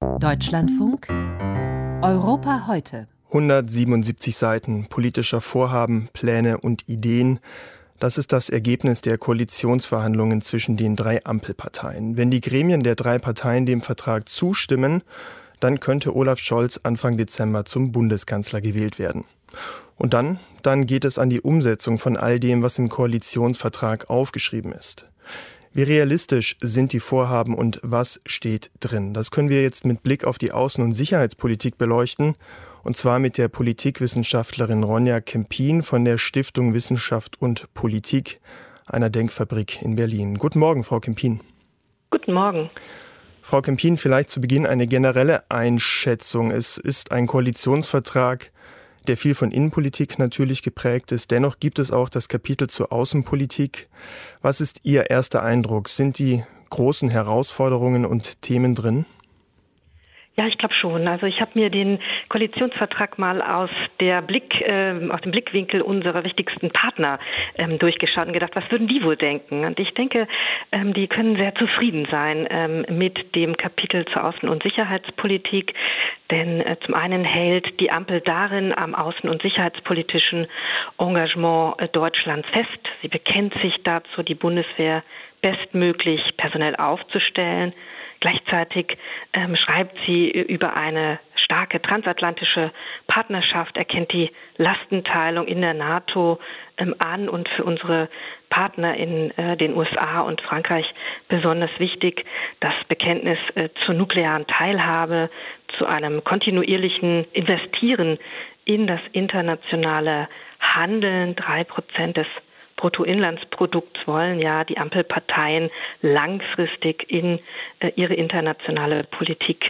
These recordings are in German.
Deutschlandfunk Europa heute. 177 Seiten politischer Vorhaben, Pläne und Ideen. Das ist das Ergebnis der Koalitionsverhandlungen zwischen den 3 Ampelparteien. Wenn die Gremien der 3 Parteien dem Vertrag zustimmen, dann könnte Olaf Scholz Anfang Dezember zum Bundeskanzler gewählt werden. Und dann geht es an die Umsetzung von all dem, was im Koalitionsvertrag aufgeschrieben ist. Wie realistisch sind die Vorhaben und was steht drin? Das können wir jetzt mit Blick auf die Außen- und Sicherheitspolitik beleuchten. Und zwar mit der Politikwissenschaftlerin Ronja Kempin von der Stiftung Wissenschaft und Politik, einer Denkfabrik in Berlin. Guten Morgen, Frau Kempin. Guten Morgen. Frau Kempin, vielleicht zu Beginn eine generelle Einschätzung. Es ist ein Koalitionsvertrag, der viel von Innenpolitik natürlich geprägt ist. Dennoch gibt es auch das Kapitel zur Außenpolitik. Was ist Ihr erster Eindruck? Sind die großen Herausforderungen und Themen drin? Ja, ich glaube schon. Also ich habe mir den Koalitionsvertrag mal aus dem Blickwinkel unserer wichtigsten Partner durchgeschaut und gedacht, was würden die wohl denken? Und ich denke, die können sehr zufrieden sein mit dem Kapitel zur Außen- und Sicherheitspolitik. Denn zum einen hält die Ampel darin am außen- und sicherheitspolitischen Engagement Deutschlands fest. Sie bekennt sich dazu, die Bundeswehr bestmöglich personell aufzustellen. Gleichzeitig schreibt sie über eine starke transatlantische Partnerschaft, erkennt die Lastenteilung in der NATO an und für unsere Partner in den USA und Frankreich besonders wichtig, das Bekenntnis zur nuklearen Teilhabe, zu einem kontinuierlichen Investieren in das internationale Handeln. 3% des Bruttoinlandsprodukts wollen ja die Ampelparteien langfristig in ihre internationale Politik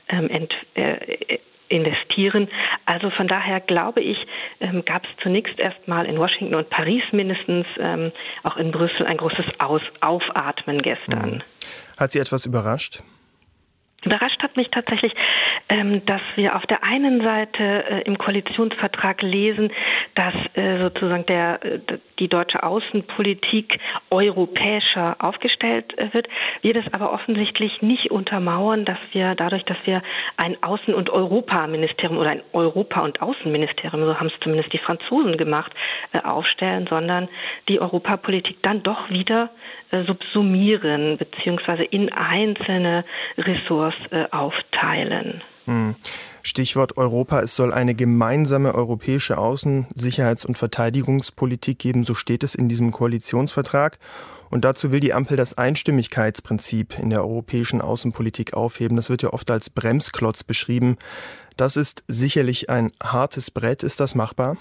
investieren. Also von daher glaube ich, gab es zunächst erstmal in Washington und Paris mindestens, auch in Brüssel, ein großes Aufatmen gestern. Hat Sie etwas überrascht? Überrascht hat mich tatsächlich, dass wir auf der einen Seite im Koalitionsvertrag lesen, dass sozusagen die deutsche Außenpolitik europäischer aufgestellt wird. Wir das aber offensichtlich nicht untermauern, dass wir dadurch, dass wir ein Außen- und Europaministerium oder ein Europa- und Außenministerium, so haben es zumindest die Franzosen gemacht, aufstellen, sondern die Europapolitik dann doch wieder subsumieren bzw. in einzelne Ressorts aufteilen. Stichwort Europa. Es soll eine gemeinsame europäische Außen-, Sicherheits- und Verteidigungspolitik geben. So steht es in diesem Koalitionsvertrag. Und dazu will die Ampel das Einstimmigkeitsprinzip in der europäischen Außenpolitik aufheben. Das wird ja oft als Bremsklotz beschrieben. Das ist sicherlich ein hartes Brett. Ist das machbar?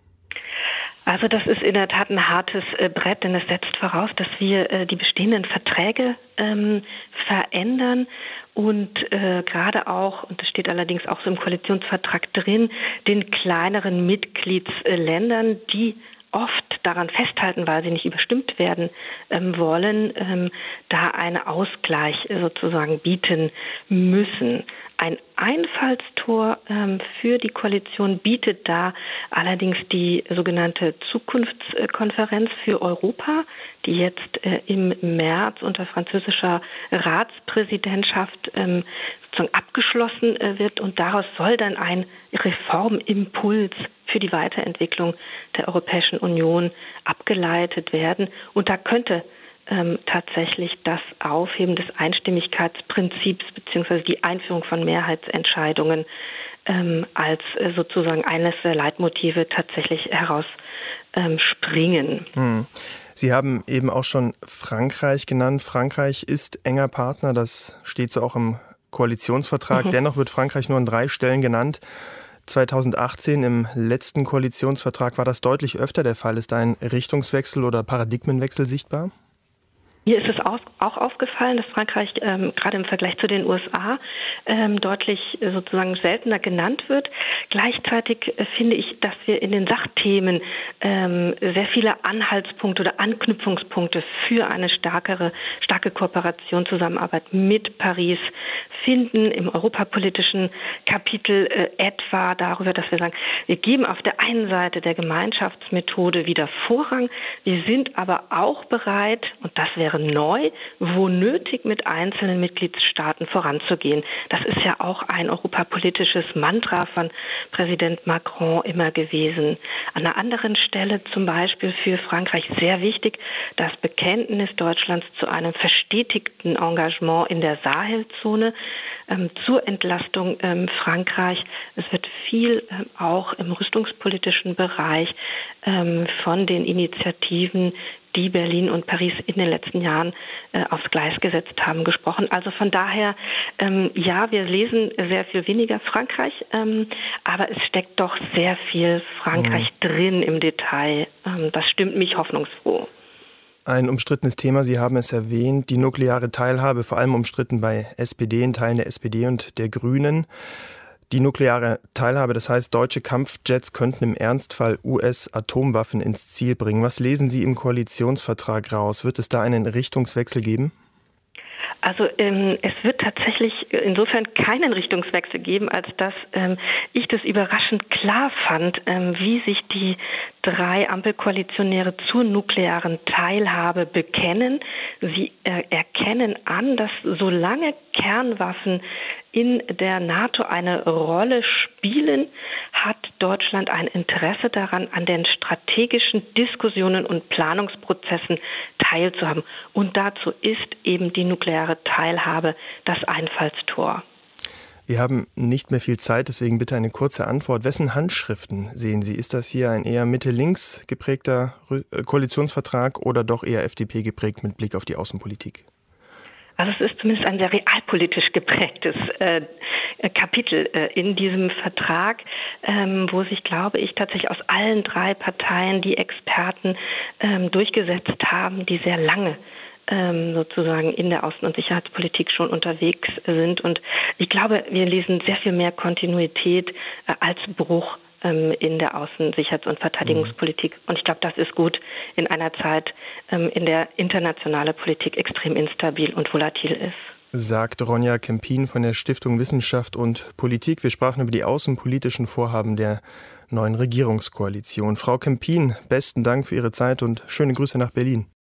Also das ist in der Tat ein hartes Brett, denn es setzt voraus, dass wir die bestehenden Verträge verändern und gerade auch, und das steht allerdings auch so im Koalitionsvertrag drin, den kleineren Mitgliedsländern, die oft daran festhalten, weil sie nicht überstimmt werden wollen, da einen Ausgleich sozusagen bieten müssen. Ein Einfallstor für die Koalition bietet da allerdings die sogenannte Zukunftskonferenz für Europa, die jetzt im März unter französischer Ratspräsidentschaft sozusagen abgeschlossen wird. Und daraus soll dann ein Reformimpuls für die Weiterentwicklung der Europäischen Union abgeleitet werden. Und da könnte tatsächlich das Aufheben des Einstimmigkeitsprinzips bzw. die Einführung von Mehrheitsentscheidungen als sozusagen eines der Leitmotive tatsächlich herausspringen. Sie haben eben auch schon Frankreich genannt. Frankreich ist enger Partner, das steht so auch im Koalitionsvertrag. Dennoch wird Frankreich nur an 3 Stellen genannt. 2018 im letzten Koalitionsvertrag war das deutlich öfter der Fall. Ist da ein Richtungswechsel oder Paradigmenwechsel sichtbar? Mir ist es auch aufgefallen, dass Frankreich gerade im Vergleich zu den USA deutlich sozusagen seltener genannt wird. Gleichzeitig finde ich, dass wir in den Sachthemen sehr viele Anhaltspunkte oder Anknüpfungspunkte für eine starke Kooperation, Zusammenarbeit mit Paris finden. Im europapolitischen Kapitel etwa darüber, dass wir sagen, wir geben auf der einen Seite der Gemeinschaftsmethode wieder Vorrang. Wir sind aber auch bereit, und das wäre neu, wo nötig mit einzelnen Mitgliedstaaten voranzugehen. Das ist ja auch ein europapolitisches Mantra von Präsident Macron immer gewesen. An einer anderen Stelle zum Beispiel für Frankreich sehr wichtig, das Bekenntnis Deutschlands zu einem verstetigten Engagement in der Sahelzone zur Entlastung Frankreich. Es wird viel auch im rüstungspolitischen Bereich von den Initiativen, die Berlin und Paris in den letzten Jahren aufs Gleis gesetzt haben, gesprochen. Also von daher, ja, wir lesen sehr viel weniger Frankreich, aber es steckt doch sehr viel Frankreich drin im Detail. Das stimmt mich hoffnungsfroh. Ein umstrittenes Thema, Sie haben es erwähnt, die nukleare Teilhabe, vor allem umstritten bei SPD, in Teilen der SPD und der Grünen. Die nukleare Teilhabe, das heißt, deutsche Kampfjets könnten im Ernstfall US-Atomwaffen ins Ziel bringen. Was lesen Sie im Koalitionsvertrag raus? Wird es da einen Richtungswechsel geben? Also es wird tatsächlich insofern keinen Richtungswechsel geben, als dass ich das überraschend klar fand, wie sich die 3 Ampelkoalitionäre zur nuklearen Teilhabe bekennen. Sie erkennen an, dass solange Kernwaffen in der NATO eine Rolle spielen, hat Deutschland ein Interesse daran, an den strategischen Diskussionen und Planungsprozessen teilzuhaben. Und dazu ist eben die nukleare Teilhabe das Einfallstor. Wir haben nicht mehr viel Zeit, deswegen bitte eine kurze Antwort. Wessen Handschriften sehen Sie? Ist das hier ein eher Mitte-links geprägter Koalitionsvertrag oder doch eher FDP geprägt mit Blick auf die Außenpolitik? Also es ist zumindest ein sehr realpolitisch geprägtes Kapitel in diesem Vertrag, wo sich, glaube ich, tatsächlich aus allen 3 Parteien die Experten durchgesetzt haben, die sehr lange sozusagen in der Außen- und Sicherheitspolitik schon unterwegs sind. Und ich glaube, wir lesen sehr viel mehr Kontinuität als Bruch in der Außen-, Sicherheits- und Verteidigungspolitik. Und ich glaube, das ist gut in einer Zeit, in der internationale Politik extrem instabil und volatil ist. Sagt Ronja Kempin von der Stiftung Wissenschaft und Politik. Wir sprachen über die außenpolitischen Vorhaben der neuen Regierungskoalition. Frau Kempin, besten Dank für Ihre Zeit und schöne Grüße nach Berlin.